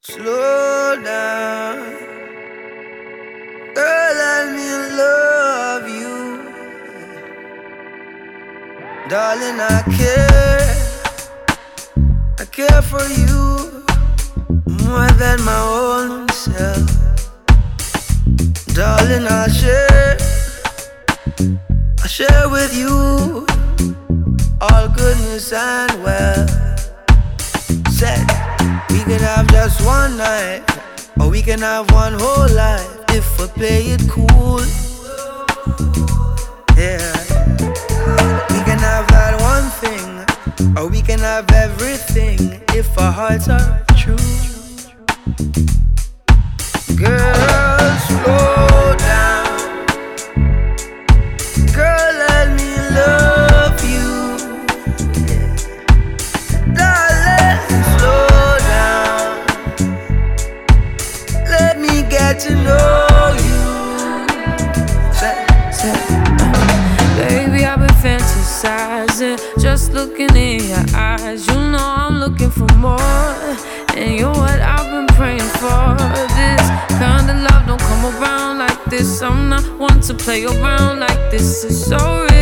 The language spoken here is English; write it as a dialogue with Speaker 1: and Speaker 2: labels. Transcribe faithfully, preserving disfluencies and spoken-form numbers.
Speaker 1: Slow down, girl, let me love you. Darling, I care, I care for you more than my own self. Darling, I'll share, I'll share with you all goodness and wealth. Said we can have just one night, or we can have one whole life if we play it cool. Yeah, we can have that one thing, or we can have everything if our hearts are true. Girl, slow down, girl, let me love you. Darling, slow down, let me get to know you. Say, say,
Speaker 2: uh, Baby, I've been fantasizing, just looking in your eyes. You know I'm looking for more, and you're what I've been praying for. This kind of love don't come around like this. I'm not one to play around like this. It's so real.